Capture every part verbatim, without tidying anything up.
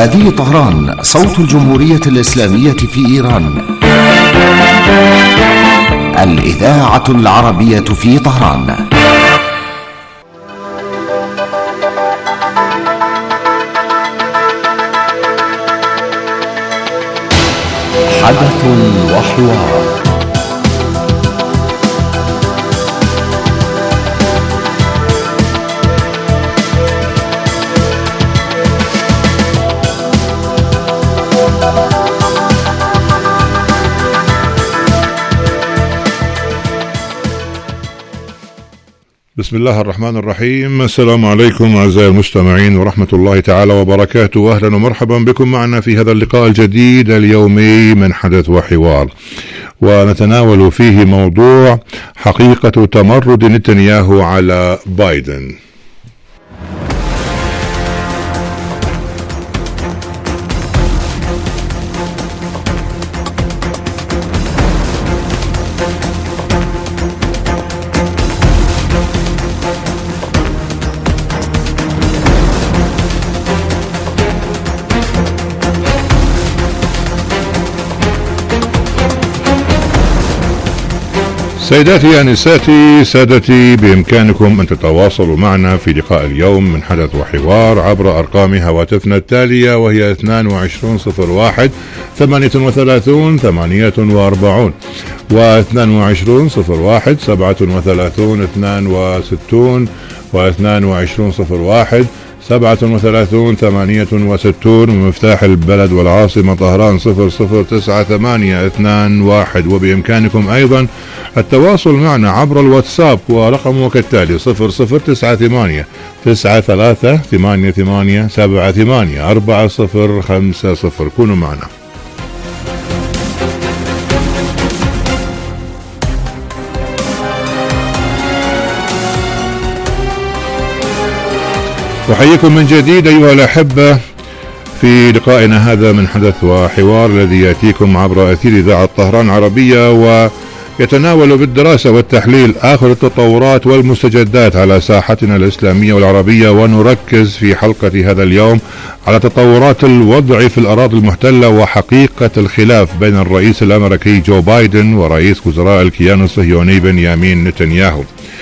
هذه طهران، صوت الجمهورية الإسلامية في إيران، الإذاعة العربية في طهران. حدث وحوار. بسم الله الرحمن الرحيم. السلام عليكم أعزائي المستمعين ورحمة الله تعالى وبركاته. أهلا ومرحبا بكم معنا في هذا اللقاء الجديد اليومي من حدث وحوار، ونتناول فيه موضوع حقيقة تمرد نتنياهو على بايدن. سيداتي أنساتي سادتي، بإمكانكم أن تتواصلوا معنا في لقاء اليوم من حدث وحوار عبر أرقام هواتفنا التالية، وهي اثنان وعشرين صفر واحد ثمانية وثلاثين ثمانية وأربعين واثنان وعشرين صفر واحد سبعة وثلاثين اثنان وستين واثنان وعشرين صفر واحد سبعة وثلاثين ثمانية وستين، ومفتاح البلد والعاصمة طهران صفر صفر تسعة ثمانية اثنان واحد. وبإمكانكم أيضا التواصل معنا عبر الواتساب، ورقمه كالتالي صفر صفر تسعة ثمانية تسعة ثلاثة ثمانية ثمانية سبعة ثمانية أربعة صفر خمسة صفر. كونوا معنا. أحييكم من جديد أيها الأحبة في لقائنا هذا من حدث وحوار، الذي يأتيكم عبر أثير إذاعة طهران عربية، ويتناول بالدراسة والتحليل آخر التطورات والمستجدات على ساحتنا الإسلامية والعربية. ونركز في حلقة هذا اليوم على تطورات الوضع في الأراضي المحتلة وحقيقة الخلاف بين الرئيس الأمريكي جو بايدن ورئيس وزراء الكيان الصهيوني بنيامين نتنياهو.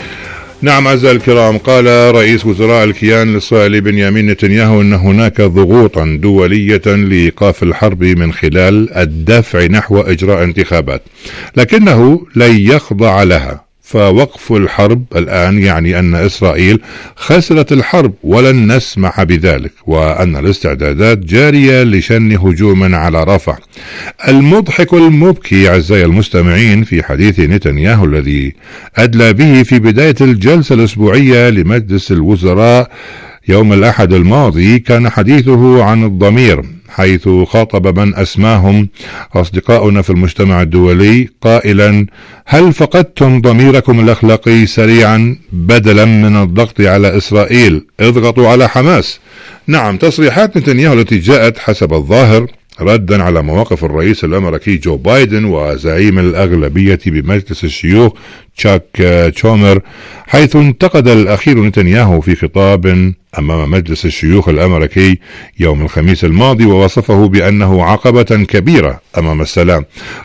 نعم أعزائي الكرام، قال رئيس وزراء الكيان الإسرائيلي بنيامين نتنياهو أن هناك ضغوطا دولية لإيقاف الحرب من خلال الدفع نحو إجراء انتخابات، لكنه لن يخضع لها. فوقف الحرب الآن يعني أن إسرائيل خسرت الحرب ولن نسمح بذلك، وأن الاستعدادات جارية لشن هجوم على رفح. المضحك المبكي أعزائي المستمعين في حديث نتنياهو الذي أدلى به في بداية الجلسة الأسبوعية لمجلس الوزراء يوم الأحد الماضي كان حديثه عن الضمير، حيث خاطب من أسماهم أصدقاؤنا في المجتمع الدولي قائلا: هل فقدتم ضميركم الأخلاقي سريعا بدلا من الضغط على إسرائيل؟ اضغطوا على حماس. نعم، تصريحات نتنياهو التي جاءت حسب الظاهر ردا على مواقف الرئيس الأمريكي جو بايدن وزعيم الأغلبية بمجلس الشيوخ تشاك شومر، حيث انتقد الأخير نتنياهو في خطاب أمام مجلس الشيوخ الأمريكي يوم الخميس الماضي، ووصفه بأنه عقبة كبيرة أمام السلام،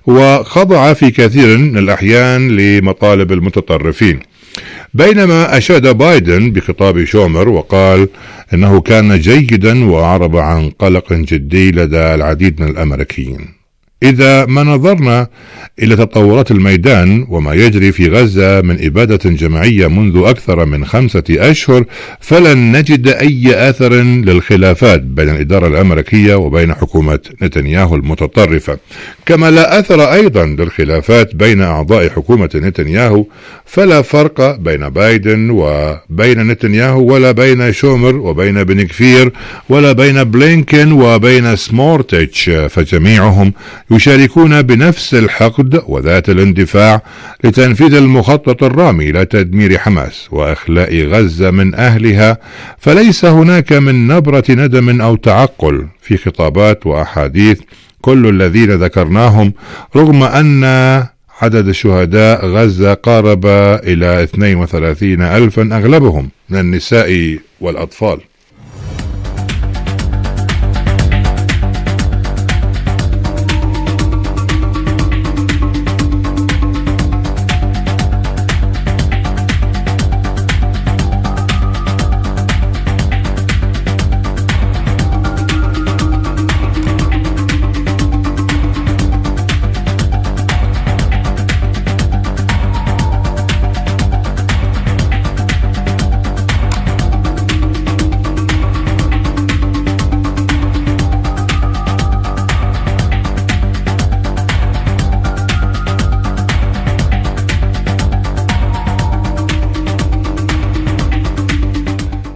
وخضع في كثير من الأحيان لمطالب المتطرفين. بينما أشاد بايدن بخطاب شومر وقال إنه كان جيدا، وأعرب عن قلق جدي لدى العديد من الأمريكيين. إذا ما نظرنا إلى تطورات الميدان وما يجري في غزة من إبادة جماعية منذ أكثر من خمسة أشهر، فلن نجد أي أثر للخلافات بين الإدارة الأمريكية وبين حكومة نتنياهو المتطرفة، كما لا أثر أيضا للخلافات بين أعضاء حكومة نتنياهو. فلا فرق بين بايدن وبين نتنياهو، ولا بين شومر وبين بن كفير، ولا بين بلينكن وبين سمورتيتش، فجميعهم يشاركون بنفس الحقد وذات الاندفاع لتنفيذ المخطط الرامي إلى تدمير حماس وإخلاء غزة من أهلها. فليس هناك من نبرة ندم أو تعقل في خطابات وأحاديث كل الذين ذكرناهم، رغم أن عدد شهداء غزة قارب إلى اثنين وثلاثين ألفا، أغلبهم من النساء والأطفال.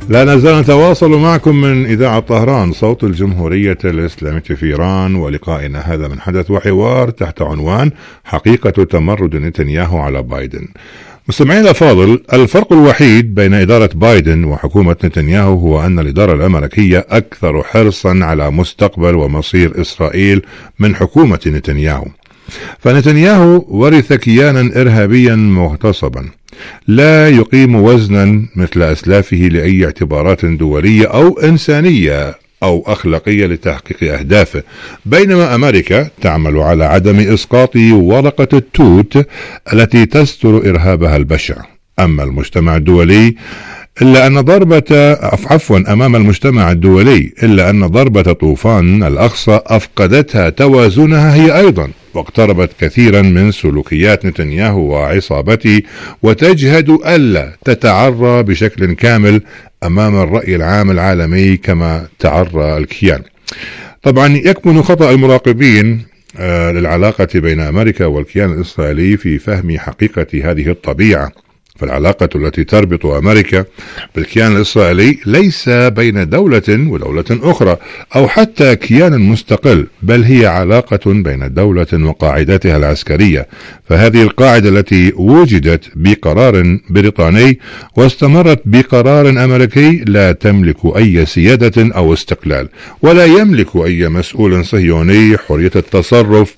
لا نزال نتواصل معكم من إذاعة طهران صوت الجمهورية الإسلامية في إيران، ولقائنا هذا من حدث وحوار تحت عنوان حقيقة تمرد نتنياهو على بايدن. مستمعينا الأفاضل، الفرق الوحيد بين إدارة بايدن وحكومة نتنياهو هو أن الإدارة الأمريكية أكثر حرصا على مستقبل ومصير إسرائيل من حكومة نتنياهو. فنتنياهو ورث كيانا إرهابيا مغتصبا لا يقيم وزنا مثل أسلافه لأي اعتبارات دولية أو إنسانية أو أخلاقية لتحقيق أهدافه، بينما أمريكا تعمل على عدم إسقاط ورقة التوت التي تستر إرهابها البشع. أما المجتمع الدولي إلا أن ضربة عفوا أمام المجتمع الدولي إلا أن ضربة طوفان الأقصى أفقدتها توازنها هي أيضا، واقتربت كثيرا من سلوكيات نتنياهو وعصابته، وتجهد ألا تتعرى بشكل كامل أمام الرأي العام العالمي كما تعرى الكيان. طبعا يكمن خطأ المراقبين آه للعلاقة بين أمريكا والكيان الإسرائيلي في فهم حقيقة هذه الطبيعة. فالعلاقة التي تربط أمريكا بالكيان الإسرائيلي ليس بين دولة ودولة أخرى أو حتى كيان مستقل، بل هي علاقة بين دولة وقاعدتها العسكرية. فهذه القاعدة التي وجدت بقرار بريطاني واستمرت بقرار أمريكي لا تملك أي سيادة أو استقلال، ولا يملك أي مسؤول صهيوني حرية التصرف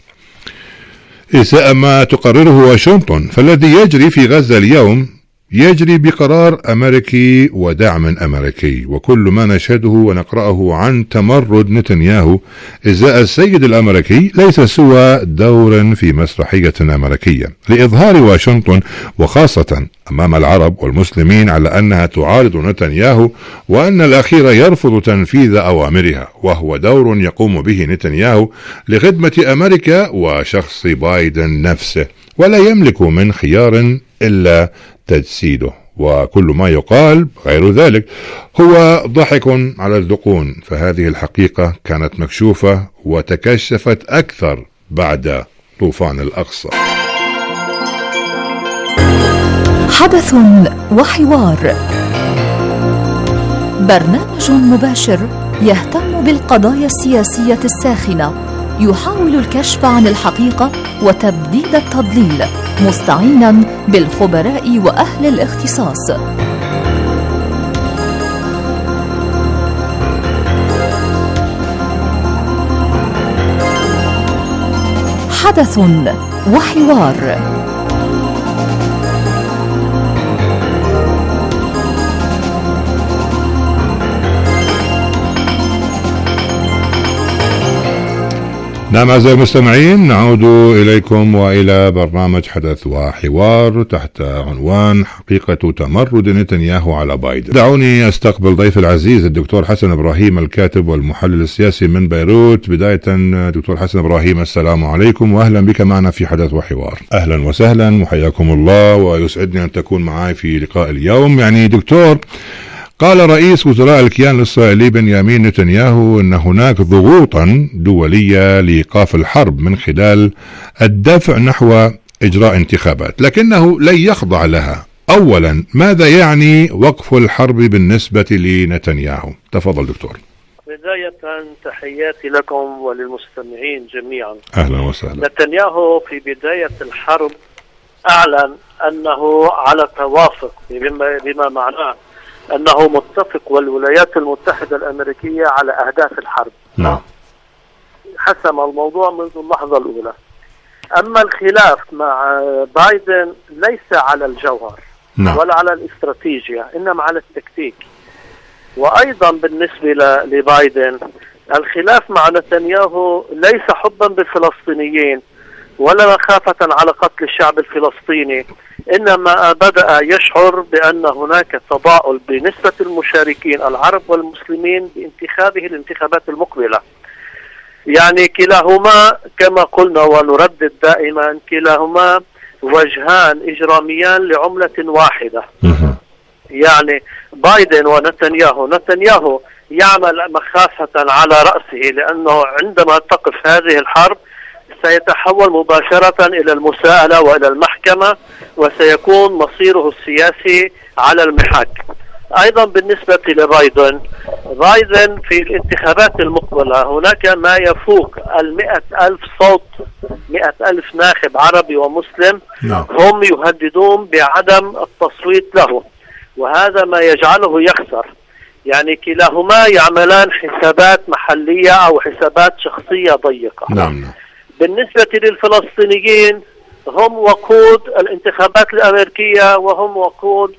إساءة ما تقرره واشنطن. فالذي يجري في غزة اليوم يجري بقرار أمريكي ودعم أمريكي، وكل ما نشهده ونقرأه عن تمرد نتنياهو إزاء السيد الأمريكي ليس سوى دور في مسرحية أمريكية لإظهار واشنطن وخاصة أمام العرب والمسلمين على أنها تعارض نتنياهو، وأن الأخير يرفض تنفيذ أوامرها، وهو دور يقوم به نتنياهو لخدمة أمريكا وشخص بايدن نفسه، ولا يملك من خيار إلا تجسيده. وكل ما يقال غير ذلك هو ضحك على الذقون. فهذه الحقيقة كانت مكشوفة وتكشفت أكثر بعد طوفان الأقصى. حدث وحوار، برنامج مباشر يهتم بالقضايا السياسية الساخنة، يحاول الكشف عن الحقيقة وتبديد التضليل، مستعينا بالخبراء وأهل الاختصاص. حدث وحوار. نعم أعزائي المستمعين، نعود إليكم وإلى برنامج حدث وحوار تحت عنوان حقيقة تمرد نتنياهو على بايدن. دعوني أستقبل ضيف العزيز الدكتور حسن إبراهيم، الكاتب والمحلل السياسي من بيروت. بداية دكتور حسن إبراهيم، السلام عليكم وأهلا بك معنا في حدث وحوار. أهلا وسهلا وحياكم الله، ويسعدني أن تكون معي في لقاء اليوم. يعني دكتور، قال رئيس وزراء الكيان الإسرائيلي بنيامين نتنياهو أن هناك ضغوطا دولية لإيقاف الحرب من خلال الدفع نحو إجراء انتخابات، لكنه لن يخضع لها. أولا، ماذا يعني وقف الحرب بالنسبة لنتنياهو؟ تفضل دكتور. بداية تحياتي لكم وللمستمعين جميعا. أهلا وسهلا. نتنياهو في بداية الحرب أعلن أنه على توافق، بما, بما معناه أنه متفق والولايات المتحدة الأمريكية على أهداف الحرب. نعم. حسم الموضوع منذ اللحظة الأولى. أما الخلاف مع بايدن ليس على الجوهر، نعم، ولا على الاستراتيجية، إنما على التكتيك. وأيضا بالنسبة لبايدن الخلاف مع نتنياهو ليس حبا بالفلسطينيين ولا مخافة على قتل الشعب الفلسطيني، إنما بدأ يشعر بأن هناك تضاؤل بنسبة المشاركين العرب والمسلمين بانتخابه الانتخابات المقبلة. يعني كلاهما كما قلنا ونردد دائما، كلاهما وجهان إجراميان لعملة واحدة. يعني بايدن ونتنياهو، نتنياهو يعمل مخافة على رأسه، لأنه عندما تقف هذه الحرب سيتحول مباشرة إلى المساءلة وإلى المحكمة، وسيكون مصيره السياسي على المحك. أيضا بالنسبة لبايدن، بايدن في الانتخابات المقبلة هناك ما يفوق المئة ألف صوت، مئة ألف ناخب عربي ومسلم هم يهددون بعدم التصويت له، وهذا ما يجعله يخسر. يعني كلاهما يعملان حسابات محلية أو حسابات شخصية ضيقة. نعم. بالنسبة للفلسطينيين هم وقود الانتخابات الأمريكية، وهم وقود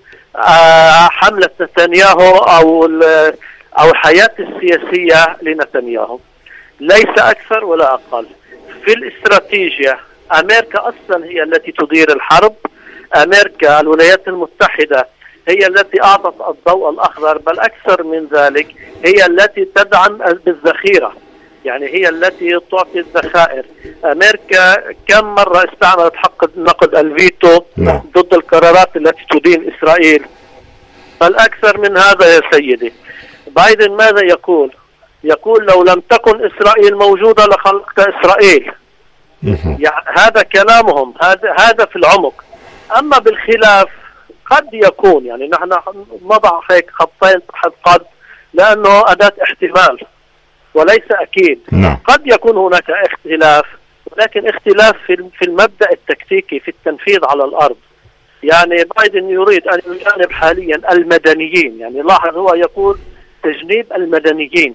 آه حملة نتنياهو أو أو الحياة السياسية لنتنياهو، ليس أكثر ولا أقل. في الاستراتيجية أمريكا أصلا هي التي تدير الحرب، أمريكا الولايات المتحدة هي التي أعطت الضوء الأخضر، بل أكثر من ذلك هي التي تدعم بالذخيرة، يعني هي التي تعطي الذخائر. أمريكا كم مرة استعملت حق نقد الفيتو ضد القرارات التي تدين إسرائيل، بل أكثر من هذا يا سيدي. بايدن ماذا يقول؟ يقول لو لم تكن إسرائيل موجودة لخلقت إسرائيل. يعني هذا كلامهم، هذا هذا في العمق. أما بالخلاف قد يكون، يعني نحن نضع هيك خطين تحت قد لأنه أداة احتمال وليس أكيد. نعم. قد يكون هناك اختلاف، ولكن اختلاف في في المبدأ التكتيكي في التنفيذ على الأرض. يعني بايدن يريد أن يجانب حاليا المدنيين، يعني لاحظ هو يقول تجنيب المدنيين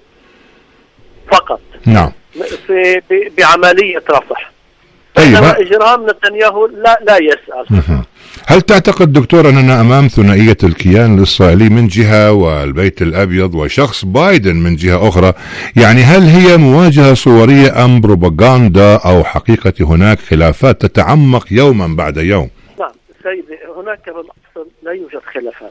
فقط. نعم. في بعملية رفح. طيب إجرام نتنياهو لا لا يسأل. هل تعتقد دكتور أننا أمام ثنائية الكيان الإسرائيلي من جهة والبيت الأبيض وشخص بايدن من جهة أخرى؟ يعني هل هي مواجهة صورية أم بروباغندا أو حقيقة هناك خلافات تتعمق يوما بعد يوم؟ نعم سيدي، هناك بالأصل لا يوجد خلافات.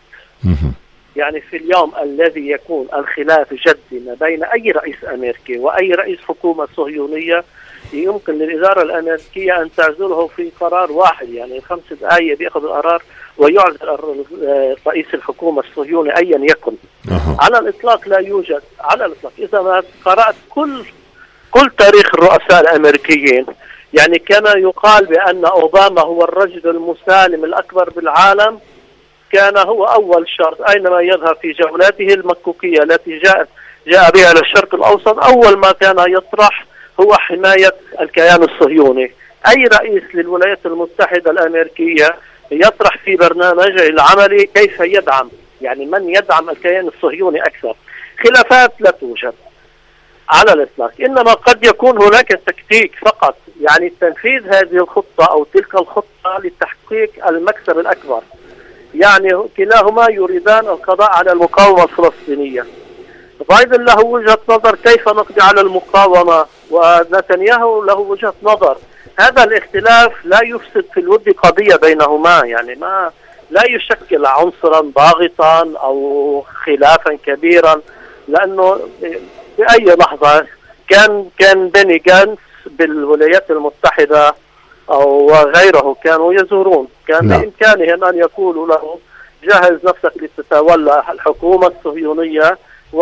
يعني في اليوم الذي يكون الخلاف جدي ما بين أي رئيس أمريكي وأي رئيس حكومة صهيونية يمكن للإدارة الأمريكية أن تعزله في قرار واحد، يعني خمس دقائق بيأخذ القرار ويعزل رئيس الحكومة الصهيوني أيا يكن. أه. على الإطلاق لا يوجد، على الإطلاق. إذا ما قرأت كل كل تاريخ الرؤساء الأمريكيين، يعني كان يقال بأن أوباما هو الرجل المسالم الأكبر بالعالم، كان هو أول شرط أينما يذهب في جولاته المكوكية التي جاء جاء بها إلى الشرق الأوسط، أول ما كان يطرح هو حماية الكيان الصهيوني. أي رئيس للولايات المتحدة الأمريكية يطرح في برنامجه العملي كيف يدعم، يعني من يدعم الكيان الصهيوني أكثر. خلافات لا توجد على الإطلاق، إنما قد يكون هناك تكتيك فقط، يعني تنفيذ هذه الخطة أو تلك الخطة لتحقيق المكسب الأكبر. يعني كلاهما يريدان القضاء على المقاومة الفلسطينية. بايدن له وجهة نظر كيف نقضي على المقاومة، ونتنياهو له وجهة نظر. هذا الاختلاف لا يفسد في الود قضية بينهما، يعني ما لا يشكل عنصرا ضاغطا أو خلافا كبيرا، لأنه في أي لحظة كان كان بيني جانس بالولايات المتحدة أو غيره كانوا يزورون، كان لا. بإمكانهم أن يقولوا له جهز نفسك لتتولى الحكومة الصهيونية،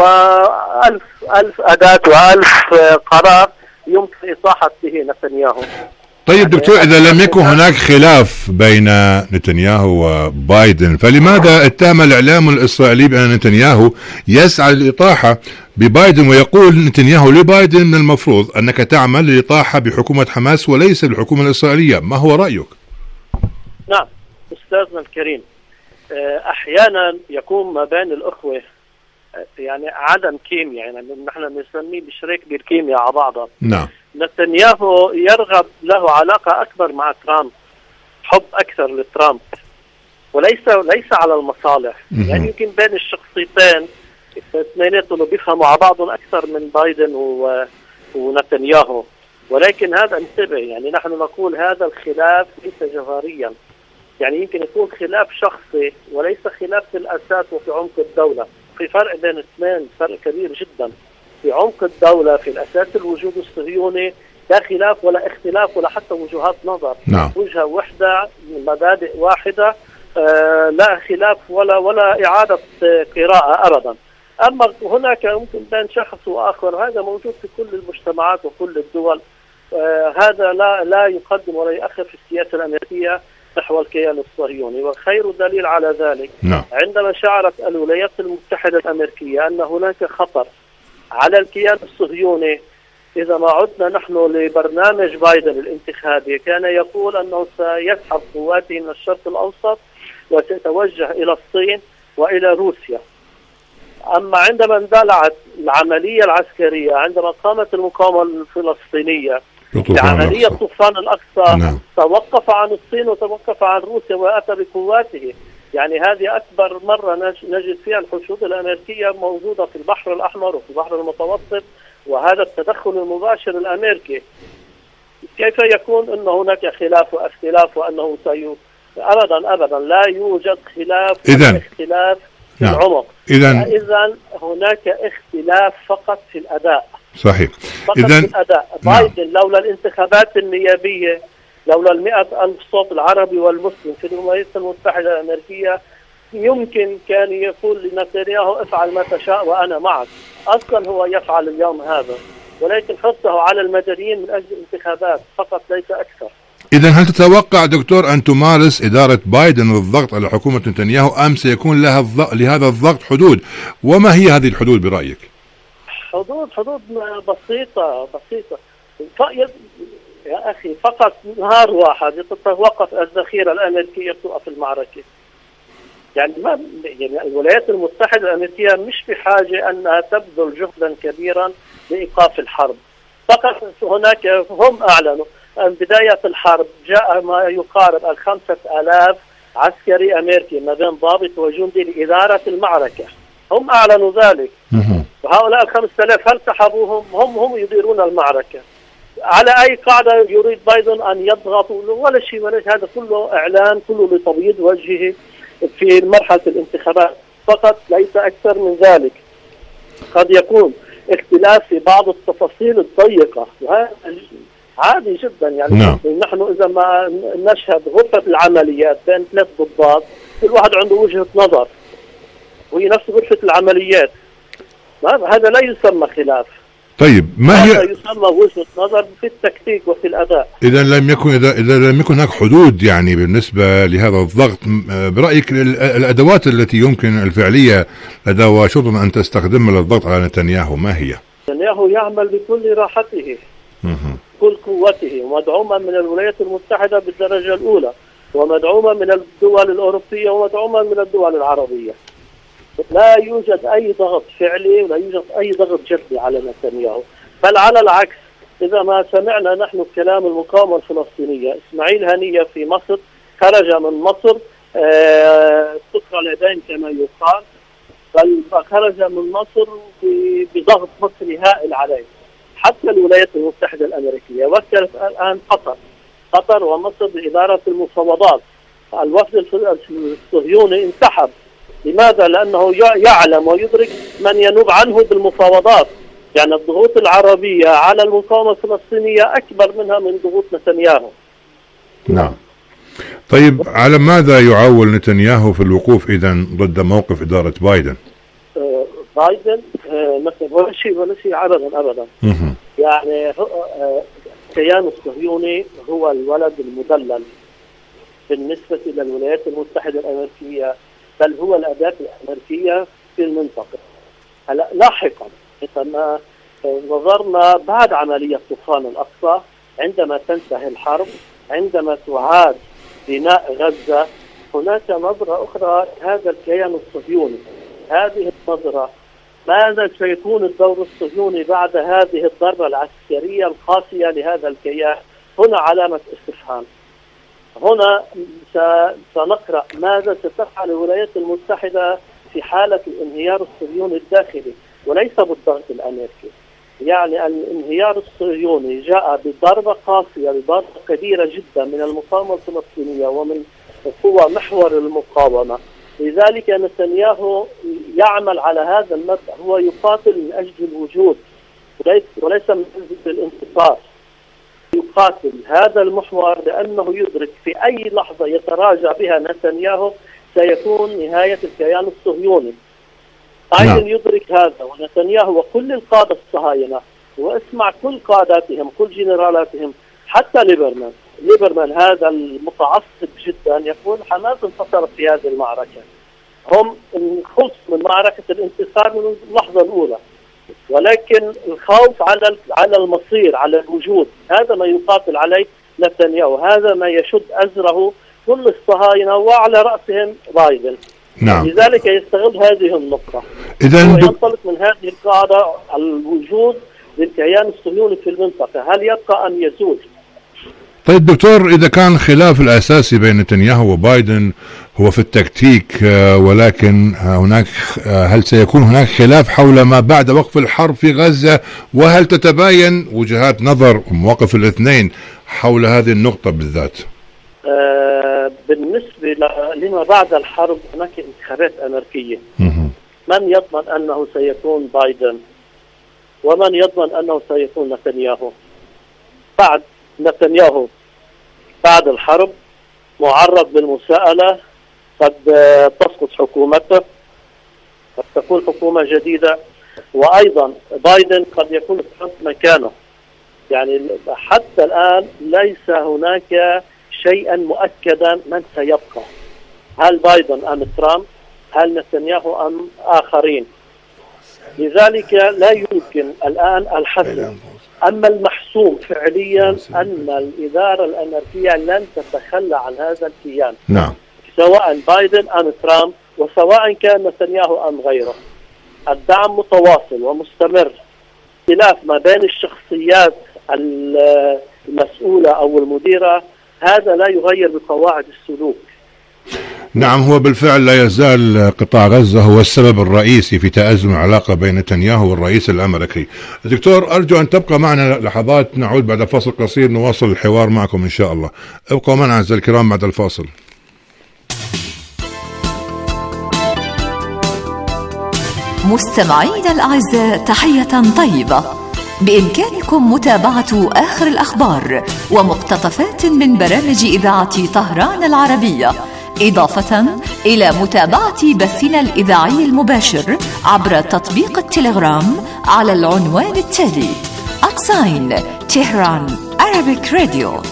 وألف ألف أداة وألف قرار يمكن إصاحة به نتنياهو. طيب دكتور، إذا لم يكن هناك خلاف بين نتنياهو وبايدن، فلماذا اتهم الإعلام الإسرائيلي بأن نتنياهو يسعى للإطاحة ببايدن، ويقول نتنياهو لبايدن من المفروض أنك تعمل للإطاحة بحكومة حماس وليس بالحكومة الإسرائيلية؟ ما هو رأيك؟ نعم أستاذنا الكريم، أحيانا يكون ما بين الأخوة يعني عدم كيمياء، يعني نحن نسميه بشريك بالكيمياء على بعضها. نعم. نتنياهو يرغب له علاقة أكبر مع ترامب، حب أكثر لترامب، وليس ليس على المصالح. م- يعني يمكن بين الشخصيتين اثنيناتهم بيفهموا على بعضهم أكثر من بايدن و... ونتنياهو، ولكن هذا انتبه، يعني نحن نقول هذا الخلاف ليس جوهريا، يعني يمكن يكون خلاف شخصي وليس خلاف في الأساس وفي عمق الدولة. في فرق بين الاثنين، فرق كبير جدا. في عمق الدولة في الأساس الوجود الصهيوني لا خلاف ولا اختلاف ولا حتى وجهات نظر. نعم. وجهة واحدة، مبادئ واحدة، آه لا خلاف ولا ولا إعادة قراءة أبدا. أما هناك ممكن بين شخص وآخر، هذا موجود في كل المجتمعات وكل الدول. آه هذا لا لا يقدم ولا يؤخر في السياسة الأمريكية. نحو الكيان الصهيوني. وخير دليل على ذلك نعم. عندما شعرت الولايات المتحدة الأمريكية أن هناك خطر على الكيان الصهيوني. إذا ما عدنا نحن لبرنامج بايدن الانتخابي، كان يقول أنه سيسحب قواته من الشرق الأوسط وسيتوجه إلى الصين وإلى روسيا. أما عندما اندلعت العملية العسكرية، عندما قامت المقاومة الفلسطينية بعملية طوفان الأقصى، نعم. توقف عن الصين وتوقف عن روسيا وأتى بقواته. يعني هذه أكبر مرة نجد فيها الحشود الأمريكية موجودة في البحر الأحمر وفي البحر المتوسط، وهذا التدخل المباشر الأمريكي. كيف يكون أن هناك خلاف واختلاف وأنه سيو أبدا أبدا لا يوجد خلاف إذن اختلاف في نعم. العمق. إذن إذن هناك اختلاف فقط في الأداء. صحيح. فقط إذن في الأداء. بايدن لولا الانتخابات النيابية، لولا المئة ألف صوت العربي والمسلم في الولايات المتحدة الأمريكية، يمكن كان يقول لنتنياهو افعل ما تشاء وأنا معك. أصلا هو يفعل اليوم هذا، ولكن حثه على المدنيين من أجل الانتخابات فقط ليس أكثر. إذا هل تتوقع دكتور أن تمارس إدارة بايدن الضغط على حكومة نتنياهو، أم سيكون لها الضغط لهذا الضغط حدود؟ وما هي هذه الحدود برأيك؟ حدود حدود بسيطة بسيطة يا أخي. فقط نهار واحد تتوقف الذخيرة الأمريكية توقف المعركة. يعني ما يعني الولايات المتحدة الأمريكية مش بحاجة أنها تبذل جهدا كبيرا لإيقاف الحرب. فقط هناك هم أعلنوا أن بداية الحرب جاء ما يقارب الخمسة آلاف عسكري أمريكي ما بين ضابط وجندي لإدارة المعركة. هم أعلنوا ذلك. وهؤلاء الخمسة آلاف هل سحبوهم؟ هم هم يديرون المعركة. على أي قاعدة يريد بايدن أن يضغطوا؟ ولا شيء ولا شيء. هذا كله إعلان، كله لتبييض وجهه في مرحلة الانتخابات فقط، ليس أكثر من ذلك. قد يكون اختلاف في بعض التفاصيل الضيقة، وهذا عادي جدا. يعني نعم. نحن إذا ما نشهد غرفة العمليات بين ثلاث ضباط، كل واحد عنده وجهة نظر وهي نفس غرفة العمليات، هذا لا يسمى خلاف. طيب ما هي يسمى وجهة نظر في التكتيك وفي الأداء. إذا لم يكن إذا إذا لم يكن هناك حدود يعني بالنسبة لهذا الضغط، برأيك الأدوات التي يمكن الفعلية لدى واشنطن أن تستخدمها للضغط على نتنياهو ما هي؟ نتنياهو يعمل بكل راحته، كل قوته، ومدعوما من الولايات المتحدة بالدرجة الأولى، ومدعوما من الدول الأوروبية، ومدعوما من الدول العربية. لا يوجد أي ضغط فعلي ولا يوجد أي ضغط جدي على نتنياهو، بل على العكس. إذا ما سمعنا نحن كلام المقاومة الفلسطينية، إسماعيل هنية في مصر خرج من مصر سكر اليدين كما يقال، بل خرج من مصر بضغط مصري هائل عليه. حتى الولايات المتحدة الأمريكية وكلت الآن قطر قطر ومصر بإدارة المفاوضات. الوفد الصهيوني انسحب. لماذا؟ لأنه يعلم ويدرك من ينوب عنه بالمفاوضات. يعني الضغوط العربية على المقاومة الفلسطينية أكبر منها من ضغوط نتنياهو. نعم. طيب على ماذا يعول نتنياهو في الوقوف إذن ضد موقف إدارة بايدن؟ آه بايدن آه مثلا ولا شيء ولا شيء أبدا أبدا. يعني آه الكيان الصهيوني هو الولد المدلل بالنسبة إلى الولايات المتحدة الأمريكية، بل هو الأداة الأمريكية في المنطقة. هلا لاحقا إذا نظرنا بعد عملية طوفان الأقصى، عندما تنتهي الحرب، عندما تعاد بناء غزة، هناك نظرة أخرى هذا الكيان الصهيوني. هذه النظرة، ماذا سيكون الدور الصهيوني بعد هذه الضربة العسكرية القاسية لهذا الكيان؟ هنا علامة استفهام. هنا سنقرأ ماذا ستفعل الولايات المتحدة في حالة الانهيار الصهيوني الداخلي وليس بالضغط الأمريكي. يعني الانهيار الصهيوني جاء بضربة قاسية، بضربة كبيرة جدا من المقاومة الفلسطينية ومن قوى محور المقاومة. لذلك نتنياهو يعمل على هذا المبدأ، هو يقاتل من أجل الوجود وليس من أجل الانتصار. يقاتل هذا المحور لأنه يدرك في أي لحظة يتراجع بها نتنياهو سيكون نهاية الكيان الصهيوني. بايدن يدرك هذا، ونتنياهو وكل القادة الصهاينة، واسمع كل قاداتهم كل جنرالاتهم حتى ليبرمان ليبرمان هذا المتعصب جدا يقول حماس انتصرت في هذه المعركة. هم خلصوا من معركة الانتصار من اللحظة الأولى، ولكن الخوف على على المصير، على الوجود، هذا ما يقاتل عليه نتنياهو، هذا ما يشد أزره كل الصهاينة وعلى رأسهم بايدن. نعم. لذلك يستغل هذه النقطة. إذا ينطلق من هذه القاعدة الوجود للكيان الصهيوني في المنطقة، هل يبقى أم يزول؟ طيب دكتور، إذا كان خلاف الأساسي بين نتنياهو وبايدن هو في التكتيك، ولكن هناك هل سيكون هناك خلاف حول ما بعد وقف الحرب في غزة؟ وهل تتباين وجهات نظر ومواقف الاثنين حول هذه النقطة بالذات؟ آه بالنسبة لما بعد الحرب هناك انتخابات أمريكية. من يضمن أنه سيكون بايدن ومن يضمن أنه سيكون نتنياهو؟ بعد نتنياهو بعد الحرب معرض للمساءلة، قد تسقط حكومته، قد تكون حكومة جديدة، وأيضا بايدن قد يكون ترامب مكانه. يعني حتى الآن ليس هناك شيئا مؤكدا من سيبقى، هل بايدن أم ترامب، هل نتنياهو أم آخرين. لذلك لا يمكن الآن الحسم. أما المحسوم فعليا أن الإدارة الأمريكية لن تتخلى عن هذا الكيان. نعم. سواء بايدن أم ترامب، وسواء كان نتنياهو أم غيره. الدعم متواصل ومستمر. خلاف ما بين الشخصيات المسؤولة أو المديرة هذا لا يغير بقواعد السلوك. نعم، هو بالفعل لا يزال قطاع غزة هو السبب الرئيسي في تأزم العلاقة بين نتنياهو والرئيس الأمريكي. دكتور، أرجو أن تبقى معنا لحظات، نعود بعد فاصل قصير نواصل الحوار معكم إن شاء الله. ابقوا معنا أعزائي الكرام بعد الفاصل. مستمعينا الأعزاء، تحية طيبة. بإمكانكم متابعة آخر الأخبار ومقتطفات من برامج إذاعة طهران العربية، إضافة إلى متابعة بثنا الإذاعي المباشر عبر تطبيق التليجرام على العنوان التالي: أكساين تهران Arabic Radio.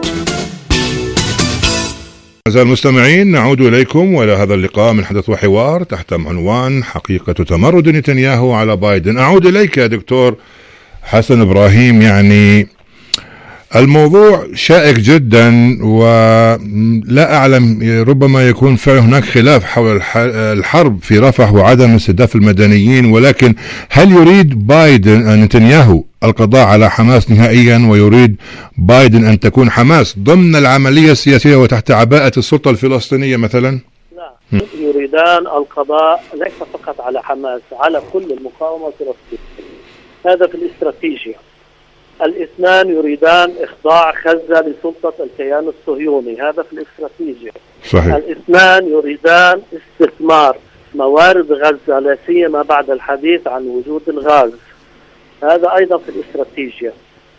أعزائي المستمعين، نعود إليكم وإلى هذا اللقاء من حدث وحوار تحت عنوان حقيقة تمرد نتنياهو على بايدن. أعود إليك يا دكتور حسن إبراهيم. يعني الموضوع شائك جدا، ولا أعلم، ربما يكون فعلا هناك خلاف حول الحرب في رفح وعدم استهداف المدنيين، ولكن هل يريد بايدن نتنياهو القضاء على حماس نهائيا، ويريد بايدن أن تكون حماس ضمن العملية السياسية وتحت عباءة السلطة الفلسطينية مثلا؟ لا، يريدان القضاء ليس فقط على حماس، على كل المقاومة الفلسطينية. هذا في الاستراتيجية. الاثنان يريدان إخضاع غزة لسلطة الكيان الصهيوني، هذا في الاستراتيجية. صحيح. الاثنان يريدان استثمار موارد غزة، لا سيما بعد الحديث عن وجود الغاز، هذا أيضا في الاستراتيجية.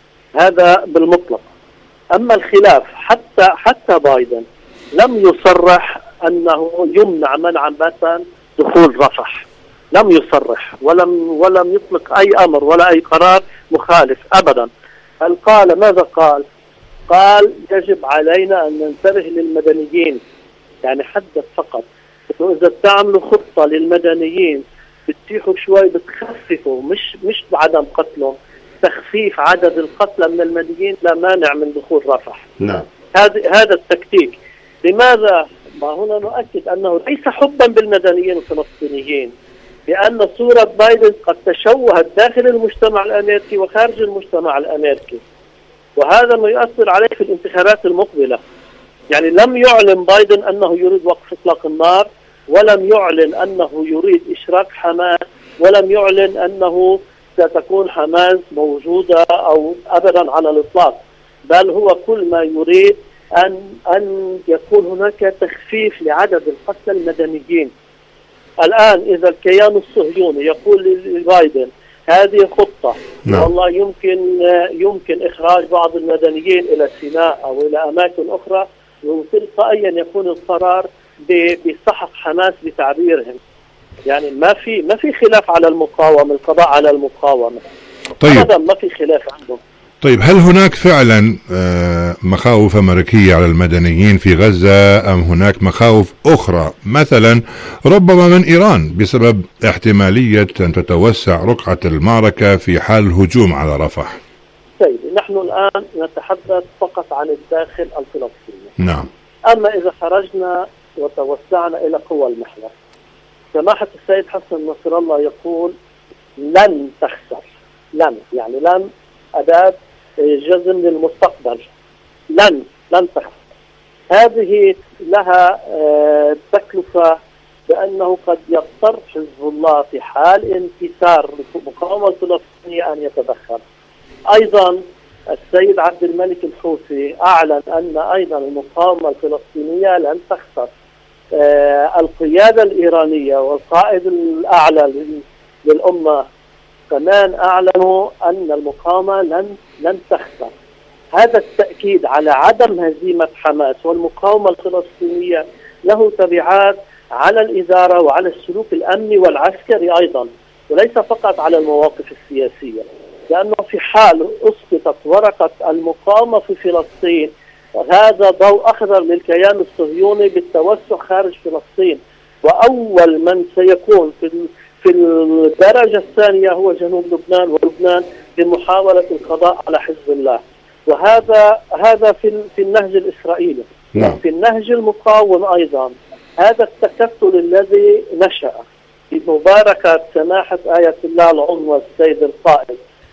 هذا بالمطلق. أما الخلاف، حتى حتى بايدن لم يصرح أنه يمنع منعا باتا دخول رفح، لم يصرح ولم ولم يطلق أي أمر ولا أي قرار مخالف أبدا. هل قال ماذا قال؟ قال يجب علينا أن ننتبه للمدنيين. يعني حدث فقط إنه إذا تعملوا خطة للمدنيين بتتيحوا شوي، بتخففوا، مش مش بعدم قتلهم، تخفيف عدد القتلى من المدنيين لا مانع من دخول رفح. نعم. هذا هذا التكتيك. لماذا؟ ما هنا نؤكد أنه ليس حبا بالمدنيين الفلسطينيين، لأن صورة بايدن قد تشوهت داخل المجتمع الأمريكي وخارج المجتمع الأمريكي، وهذا ما يؤثر عليه في الانتخابات المقبلة. يعني لم يعلن بايدن أنه يريد وقف إطلاق النار، ولم يعلن أنه يريد إشراك حماس، ولم يعلن أنه ستكون حماس موجودة أو أبدا على الإطلاق، بل هو كل ما يريد أن أن يكون هناك تخفيف لعدد القتلى المدنيين. الآن إذا الكيان الصهيوني يقول لبايدن هذه خطة، نعم. والله يمكن يمكن إخراج بعض المدنيين إلى سيناء أو إلى أماكن أخرى، وتلقائيا يكون القرار بسحق حماس بتعبيرهم. يعني ما في ما في خلاف على المقاومة، القضاء على المقاومة. طيب. أبدا ما في خلاف عندهم. طيب، هل هناك فعلا مخاوف أمريكية على المدنيين في غزة أم هناك مخاوف أخرى مثلا ربما من إيران بسبب احتمالية أن تتوسع رقعة المعركة في حال الهجوم على رفح؟ طيب، نحن الآن نتحدث فقط عن الداخل الفلسطيني. نعم. أما إذا خرجنا وتوسعنا إلى قوى المحور، سماحة السيد حسن نصر الله يقول لن تخسر. لن يعني لن أداة جزم للمستقبل. لن لن تخسر. هذه لها تكلفة بأنه قد يضطر حزب الله في حال انكسار المقاومة الفلسطينية أن يتدخل. أيضا السيد عبد الملك الحوثي أعلن أن أيضا المقاومة الفلسطينية لن تخسر. آه القيادة الإيرانية والقائد الأعلى للأمة كمان أعلنوا أن المقاومة لن لن تخسر. هذا التأكيد على عدم هزيمة حماس والمقاومة الفلسطينية له تبعات على الإدارة وعلى السلوك الأمني والعسكري أيضا، وليس فقط على المواقف السياسية، لأنه في حال أسقطت ورقة المقاومة في فلسطين هذا ضوء أخضر للكيان الصهيوني بالتوسع خارج فلسطين، وأول من سيكون في في الدرجة الثانية هو جنوب لبنان ولبنان بمحاولة القضاء على حزب الله. وهذا هذا في في النهج الإسرائيلي. نعم. في النهج المقاوم أيضا هذا التكتل الذي نشأ بمباركة سماحة آية الله العظمى السيد القائد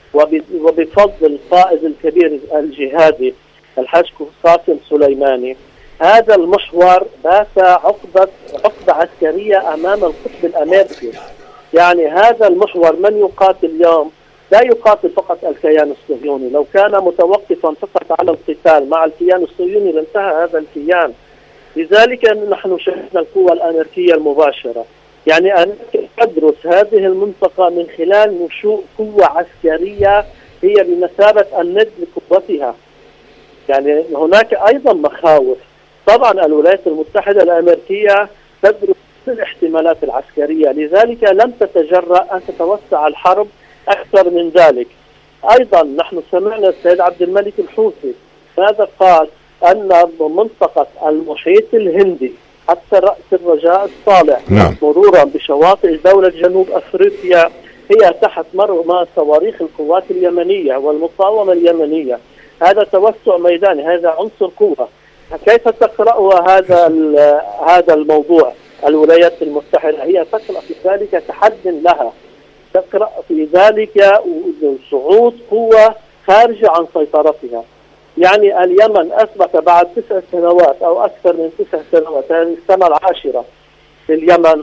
وبفضل القائد الكبير الجهادي الحاج قاسم سليماني، هذا المحور بات عقدة عقدة عسكرية أمام القطب الأمريكي. يعني هذا المحور من يقاتل اليوم لا يقاتل فقط الكيان الصهيوني. لو كان متوقفا فقط على القتال مع الكيان الصهيوني لانتهى هذا الكيان. لذلك نحن شاهدنا القوى الأمريكية المباشرة. يعني أن تدرس هذه المنطقة من خلال نشوء قوة عسكرية هي بمثابة الند لقوتها. يعني هناك أيضا مخاوف. طبعا الولايات المتحدة الأمريكية تدرس الاحتمالات العسكرية، لذلك لم تتجرأ أن تتوسع الحرب أكثر من ذلك. أيضا نحن سمعنا السيد عبد الملك الحوثي ماذا قال؟ أن منطقة المحيط الهندي حتى رأس الرجاء الصالح نعم. مرورا بشواطئ دولة جنوب أفريقيا هي تحت مرمى صواريخ القوات اليمنية والمقاومة اليمنية. هذا توسع ميداني، هذا عنصر قوة. كيف تقرأ هذا هذا الموضوع؟ الولايات المتحدة هي تقرأ في ذلك تحد لها، تقرأ في ذلك صعود قوة خارجة عن سيطرتها. يعني اليمن أثبت بعد تسع سنوات أو أكثر من تسع سنوات، هذه السنة العاشرة في اليمن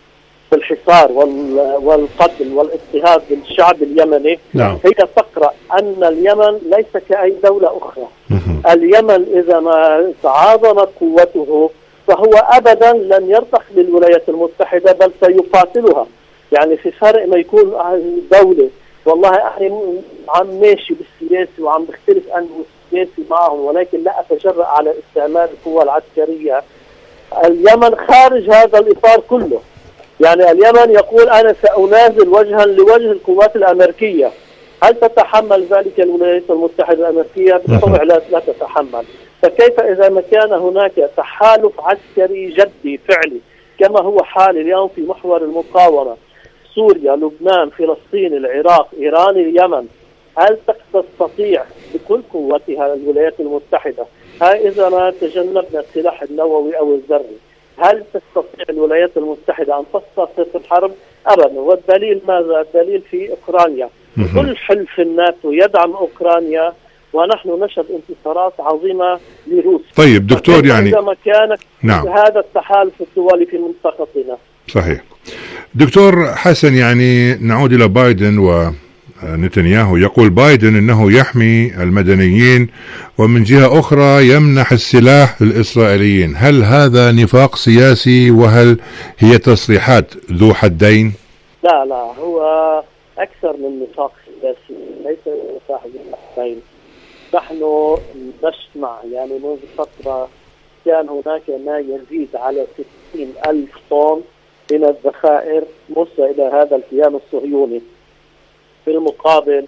بالحصار والقتل والاضطهاد بالشعب اليمني. نعم. هي تقرأ أن اليمن ليس كأي دولة أخرى. اليمن إذا ما تعاظمت قوته فهو أبدا لن يرتخ بالولايات المتحدة بل سيقاتلها. يعني في فرق ما يكون دولة والله أنا عم ماشي بالسياسي وعم بختلف أنا والسياسي معهم، ولكن لا أتجرأ على استعمال القوة العسكرية. اليمن خارج هذا الإطار كله. يعني اليمن يقول أنا سأنازل وجها لوجه القوات الأمريكية. هل تتحمل ذلك الولايات المتحدة الأمريكية؟ بالطبع لا, لا تتحمل. فكيف إذا ما كان هناك تحالف عسكري جدي فعلي كما هو حال اليوم في محور المقاومة، سوريا، لبنان، فلسطين، العراق، إيران، اليمن، هل تستطيع بكل قوتها الولايات المتحدة، هاي إذا ما تجنبنا السلاح النووي أو الذري، هل تستطيع الولايات المتحدة أن تستطيع الحرب؟ أبدا. والدليل ماذا؟ الدليل في أوكرانيا. كل حلف الناتو يدعم أوكرانيا ونحن نشهد انتصارات عظيمة لروسيا. طيب دكتور، يعني إذا ما كان نعم. هذا التحالف الدولي في منطقتنا. صحيح. دكتور حسن، يعني نعود إلى بايدن ونتنياهو. يقول بايدن أنه يحمي المدنيين ومن جهة أخرى يمنح السلاح للإسرائيليين. هل هذا نفاق سياسي وهل هي تصريحات ذو حدين؟ لا لا، هو أكثر من نفاق سياسي، ليس نفاق ذو حدين. نحن نسمع يعني منذ فترة كان هناك ما يزيد على ستين ألف طن من الذخائر مرسى إلى هذا الكيان الصهيوني. في المقابل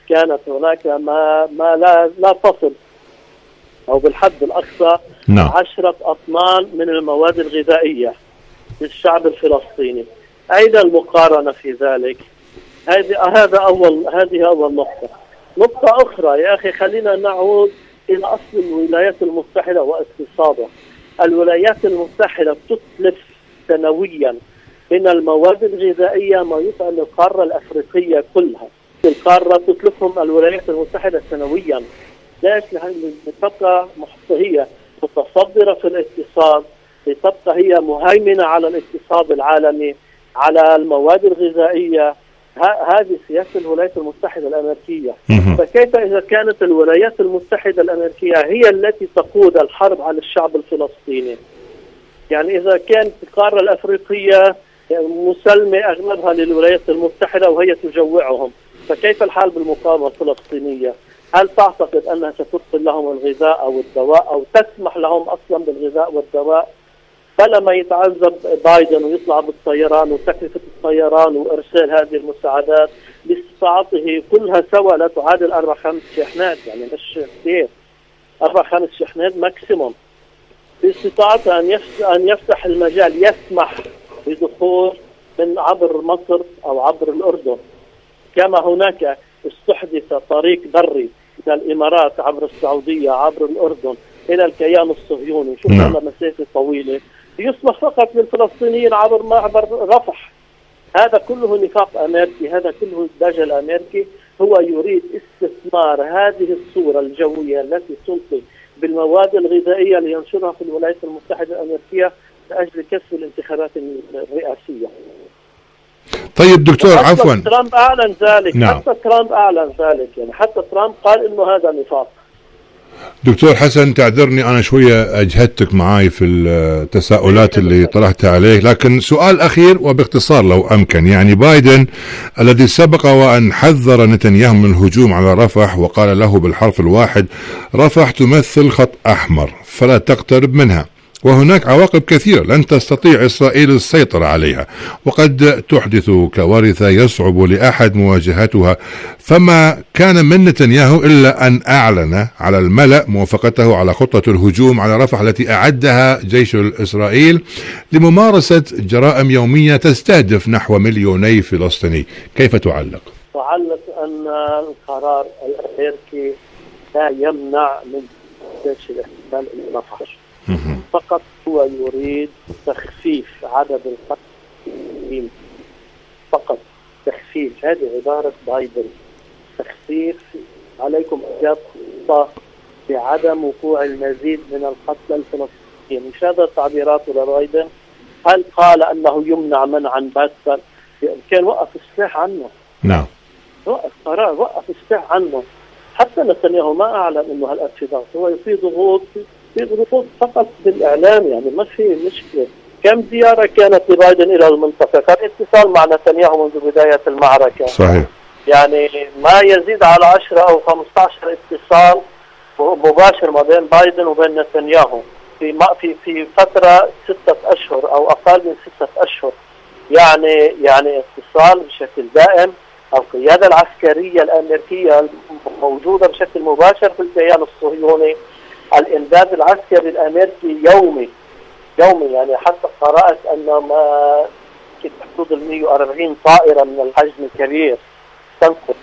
كانت هناك ما ما لا لا تصل أو بالحد الأقصى نعم. عشرة أطنان من المواد الغذائية للشعب الفلسطيني. أين المقارنة في ذلك؟ هذه هذا أول هذه أول نقطة. نقطة أخرى يا أخي، خلينا نعود إلى أصل الولايات المتحدة واقتصادها. الولايات المتحدة تتلف سنويا من المواد الغذائية ما يطعم القارة الأفريقية كلها. القارة تتلفهم الولايات المتحدة سنويا. ليش؟ لتبقى هي متصدرة في الاقتصاد، لتبقى هي مهيمنة على الاقتصاد العالمي، على المواد الغذائية. هذه سياسة الولايات المتحدة الأمريكية. فكيف إذا كانت الولايات المتحدة الأمريكية هي التي تقود الحرب على الشعب الفلسطيني؟ يعني إذا كانت القارة الأفريقية مسلمة أغلبها للولايات المتحدة وهي تجوعهم، فكيف الحال بالمقاومة الفلسطينية؟ هل تعتقد أنها ستدخل لهم الغذاء أو الدواء أو تسمح لهم أصلا بالغذاء والدواء؟ فلما يتعذب بايدن ويطلع بالطيران وتكلفة الطيران وإرسال هذه المساعدات لاستطاعته كلها سوا لا تعادل أربع خمس شحنات، يعني مش كثير، أربع خمس شحنات ماكسيموم، باستطاعته أن أن يفتح المجال يسمح بدخول من عبر مصر أو عبر الأردن، كما هناك استحدث طريق بري من الإمارات عبر السعودية عبر الأردن إلى الكيان الصهيوني، شوف لنا مسافة طويلة، يسمح فقط للفلسطينيين عبر معبر رفح. هذا كله نفاق أمريكي، هذا كله دجل أمريكي. هو يريد استثمار هذه الصورة الجوية التي تلقي بالمواد الغذائية لينشرها في الولايات المتحدة الأمريكية لأجل كسب الانتخابات الرئاسية. طيب دكتور عفوا، ترامب أعلن ذلك. نعم. حتى ترامب أعلن ذلك، يعني حتى ترامب قال إنه هذا نفاق. دكتور حسن تعذرني أنا شوية أجهدتك معاي في التساؤلات اللي طرحتها عليه، لكن سؤال أخير وباختصار لو أمكن. يعني بايدن الذي سبق وأن حذر نتنياهو من الهجوم على رفح وقال له بالحرف الواحد رفح تمثل خط أحمر فلا تقترب منها، وهناك عواقب كثيرة لن تستطيع إسرائيل السيطرة عليها، وقد تحدث كوارث يصعب لأحد مواجهتها، فما كان من نتنياهو إلا أن أعلن على الملأ موافقته على خطة الهجوم على رفح التي أعدها جيش إسرائيل لممارسة جرائم يومية تستهدف نحو مليوني فلسطيني. كيف تعلق؟ تعلق أن القرار الأمريكي لا يمنع من جيش الاحتلال الرفح، فقط هو يريد تخفيف عدد القتلى فقط، تخفيف. هذه عبارة بايدن، تخفيف عليكم إيجاد خطة بعدم وقوع المزيد من القتلى الفلسطينيين. مش هذا التعبيرات لبايدن؟ هل قال أنه يمنع منعا باتا؟ كان وقف السلاح عنه. نعم، وقف قرار وقف السلاح عنه. حتى نتنياهو ما أعلن أنه هالانفضاض، هو في ضغوط في ضغوط فقط بالإعلام، يعني ما في مشكلة. كم زيارة كانت لبايدن إلى المنطقة؟ كان اتصال مع نتنياهو منذ بداية المعركة. صحيح. يعني ما يزيد على عشرة أو خمسة عشر اتصال مباشر ما بين بايدن وبين نتنياهو في في في فترة ستة أشهر أو أقل من ستة أشهر. يعني يعني اتصال بشكل دائم. القيادة العسكرية الأمريكية موجودة بشكل مباشر في الكيان الصهيوني. الإمداد العسكري الأمريكي يومي يومي يعني حتى قرأت أن ما حدود ال مئة وأربعين طائرة من الحجم الكبير تنقل،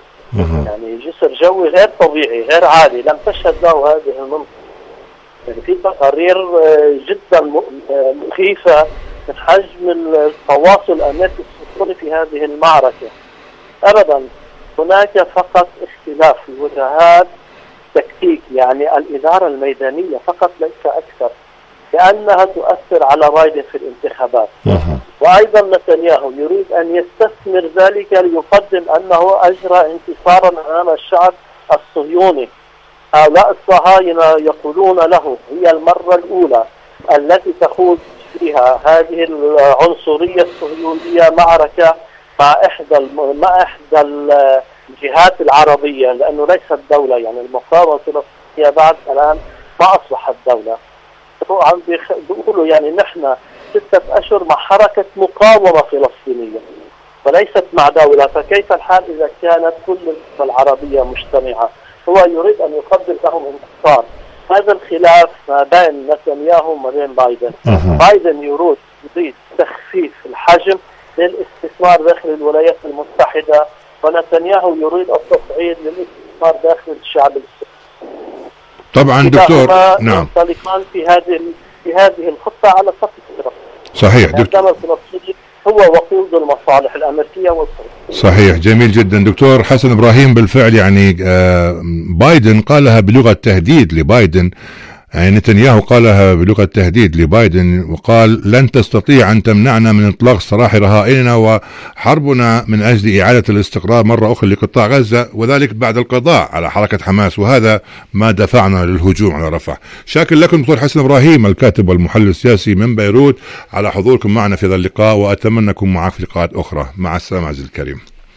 يعني جسر جوي غير طبيعي غير عادي لم تشهد له هذه المنطقة. يعني في تقارير جدا مخيفة من حجم التواصل الأمريكي الصهيوني في هذه المعركة. أبدا، هناك فقط اختلاف في وجهات تكتيك، يعني الإدارة الميدانية فقط ليس أكثر، لأنها تؤثر على بايدن في الانتخابات. وأيضا نتنياهو يريد أن يستثمر ذلك ليقدم أنه أجرى انتصارا أمام الشعب الصهيوني. هؤلاء الصهاينة يقولون له هي المرة الأولى التي تخوض فيها هذه العنصرية الصهيونية معركة مع إحدى مع إحدى الجهات العربية، لأنه ليست دولة، يعني المقاومة الفلسطينية بعد الآن ما أصبحت دولة. طبعا بيقولوا يعني نحن ستة أشهر مع حركة مقاومة فلسطينية، وليست مع دولة. فكيف الحال إذا كانت كل الأمة العربية مجتمعة؟ هو يريد أن يقدم لهم انتصار. هذا الخلاف ما بين نتنياهو وما بين بايدن. بايدن يريد يريد تخفيف الحجم للاستثمار داخل الولايات المتحدة، ونتنياهو يريد التصعيد للاستثمار داخل الشعب السوري. طبعا دكتور، نعم، ينطلقان في هذه في هذه الخطة على صف الصراط. صحيح دكتور. الفلسطيني هو وقود المصالح الأمريكية والفلسطينية. صحيح، جميل جدا دكتور حسن إبراهيم. بالفعل يعني بايدن قالها بلغة تهديد لبايدن، يعني نتنياهو قالها بلغة تهديد لبايدن وقال لن تستطيع أن تمنعنا من إطلاق سراح رهائننا وحربنا من أجل إعادة الاستقرار مرة أخرى لقطاع غزة، وذلك بعد القضاء على حركة حماس، وهذا ما دفعنا للهجوم على رفح. شاكر لكم دكتور حسن إبراهيم الكاتب والمحلل السياسي من بيروت على حضوركم معنا في هذا اللقاء، وأتمنى أنكم معك في لقاءات أخرى. مع السلامة عزيزي الكريم.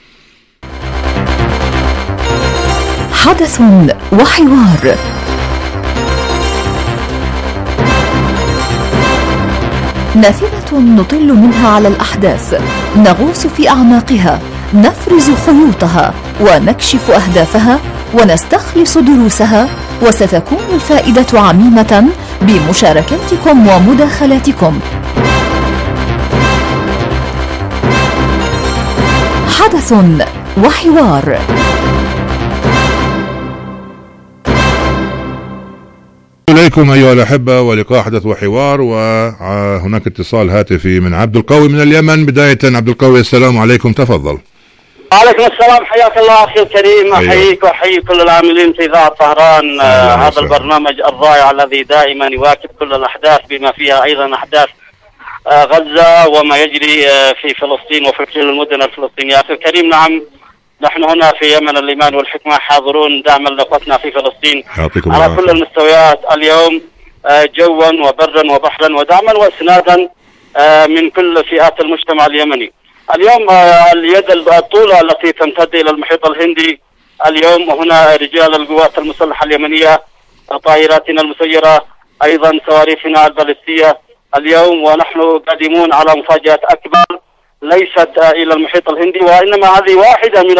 حدث وحوار. نافذة نطل منها على الأحداث، نغوص في أعماقها، نفرز خيوطها ونكشف أهدافها ونستخلص دروسها، وستكون الفائدة عميمة بمشاركاتكم ومداخلاتكم. حدث وحوار. إليكم أيها الأحبة ولقاء حدث وحوار، وهناك اتصال هاتفي من عبد القوي من اليمن. بداية عبد القوي السلام عليكم، تفضل. وعليكم السلام، حياك الله أخي الكريم. أحييك وأحيي كل العاملين في إذاعة طهران، هذا البرنامج الرائع الذي دائما يواكب كل الأحداث بما فيها أيضا أحداث غزة وما يجري في فلسطين وفي كل المدن الفلسطينية. أخي الكريم، نعم، نحن هنا في يمن الإيمان والحكمة حاضرون دعما لأخوتنا في فلسطين على كل المستويات اليوم، جوا وبرا وبحرا ودعما وإسنادا من كل فئات المجتمع اليمني. اليوم اليد الطولة التي تمتد إلى المحيط الهندي، اليوم هنا رجال القوات المسلحة اليمنية، طائراتنا المسيرة، أيضا صواريخنا البالستية اليوم، ونحن قادمون على مفاجأة أكبر ليست إلى المحيط الهندي، وإنما هذه واحدة من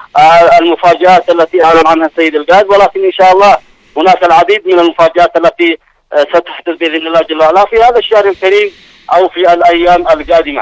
المفاجآت التي أعلن عنها السيد القائد، ولكن إن شاء الله هناك العديد من المفاجآت التي ستحدث بإذن الله جل وعلا في هذا الشهر الكريم أو في الأيام القادمة.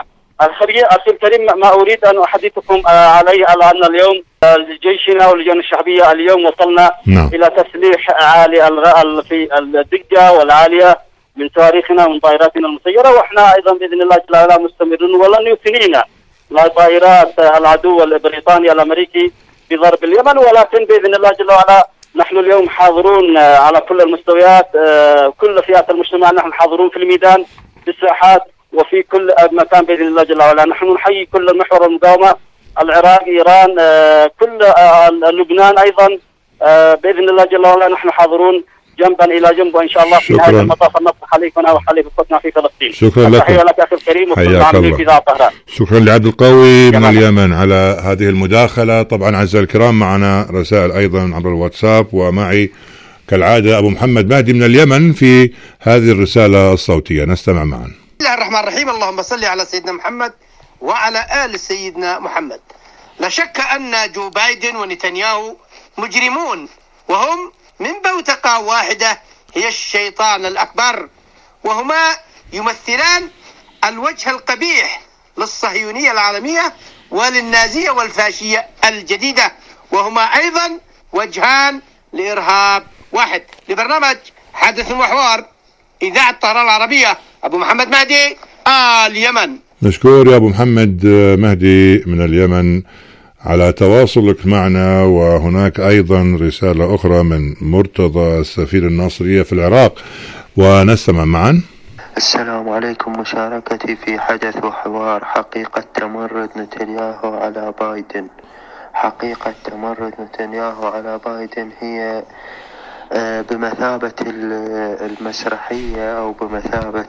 أخي الكريم، ما أريد أن أحدثكم عليه على أن اليوم جيشنا واللجان الشعبية اليوم وصلنا نعم. إلى تسليح عالي في الدقة والعالية من صواريخنا ومن طائراتنا المسيرة، واحنا ايضا باذن الله جل وعلا مستمرون ولن يثنينا لا طائرات العدو البريطاني الامريكي في ضرب اليمن، ولكن باذن الله جل وعلا نحن اليوم حاضرون على كل المستويات، كل فئات المجتمع نحن حاضرون في الميدان في الساحات وفي كل مكان باذن الله جل وعلا. نحن نحيي كل محور المقاومة، العراق، ايران، كل لبنان ايضا باذن الله جل وعلا نحن حاضرون جنبا الى جنب، وان شاء الله في نهايه المطاف النصر عليكم وحلي بقوتنا في فلسطين. شكرا لك. تحيه لك اخي الكريم وكل العاملين في اذاعه طهران. شكرا لعبد القوي من اليمن على هذه المداخله. طبعا اعزائي الكرام معنا رسائل ايضا عبر الواتساب، ومعي كالعاده ابو محمد مهدي من اليمن في هذه الرساله الصوتيه، نستمع معا. بسم الله الرحمن الرحيم. اللهم صل على سيدنا محمد وعلى ال سيدنا محمد. لا شك ان جو بايدن ونتنياهو مجرمون، وهم من بوتقة واحدة هي الشيطان الأكبر، وهما يمثلان الوجه القبيح للصهيونية العالمية وللنازية والفاشية الجديدة، وهما أيضا وجهان لإرهاب واحد. لبرنامج حدث وحوار إذاعة طهران العربية، أبو محمد مهدي اليمن. نشكر يا أبو محمد مهدي من اليمن على تواصلك معنا. وهناك أيضا رسالة أخرى من مرتضى السفير الناصرية في العراق، ونستمع معا. السلام عليكم. مشاركتي في حدث وحوار. حقيقة تمرد نتنياهو على بايدن، حقيقة تمرد نتنياهو على بايدن هي بمثابة المسرحية أو بمثابة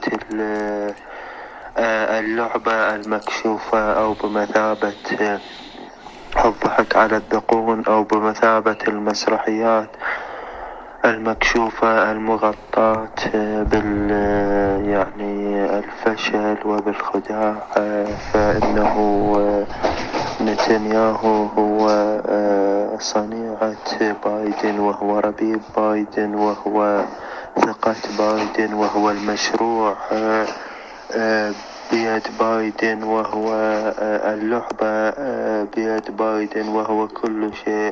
اللعبة المكشوفة أو بمثابة الضحك على الذقون أو بمثابة المسرحيات المكشوفة المغطاة بال يعني الفشل وبالخداع، فإنه نتنياهو هو صنيعة بايدن، وهو ربيب بايدن، وهو ثقة بايدن، وهو المشروع بيد بايدن، وهو اللعبة بيد بايدن، وهو كل شيء.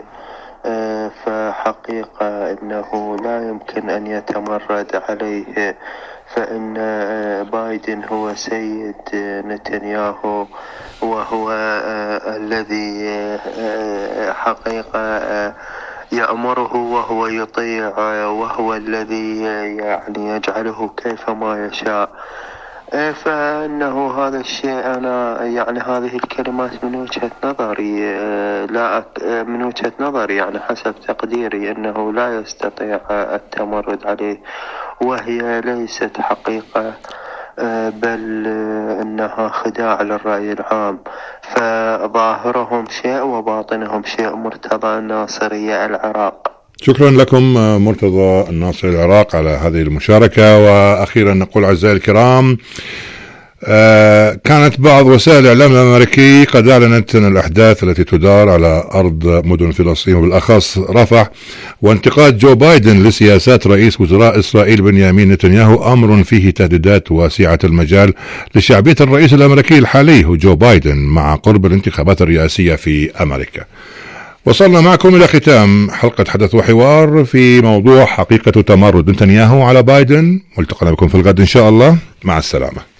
فحقيقة أنه لا يمكن أن يتمرد عليه، فإن بايدن هو سيد نتنياهو، وهو الذي حقيقة يأمره وهو يطيع، وهو الذي يعني يجعله كيفما يشاء. فإنه هذا الشيء أنا يعني هذه الكلمات من وجهة نظري لا من وجهة نظري يعني حسب تقديري أنه لا يستطيع التمرد عليه، وهي ليست حقيقة بل إنها خداع للرأي العام. فظاهرهم شيء وباطنهم شيء. مرتضى الناصري، العراق. شكرا لكم مرتضى الناصري العراق على هذه المشاركة. وأخيرا نقول أعزائي الكرام، آه كانت بعض وسائل الإعلام الأمريكي قد أعلنت أن الأحداث التي تدار على أرض مدن فلسطين وبالأخص رفح وانتقاد جو بايدن لسياسات رئيس وزراء إسرائيل بنيامين نتنياهو أمر فيه تهديدات واسعة المجال لشعبية الرئيس الأمريكي الحالي هو جو بايدن مع قرب الانتخابات الرئاسية في أمريكا. وصلنا معكم إلى ختام حلقة حدث وحوار في موضوع حقيقة تمرد نتنياهو على بايدن. ملتقنا بكم في الغد إن شاء الله. مع السلامة.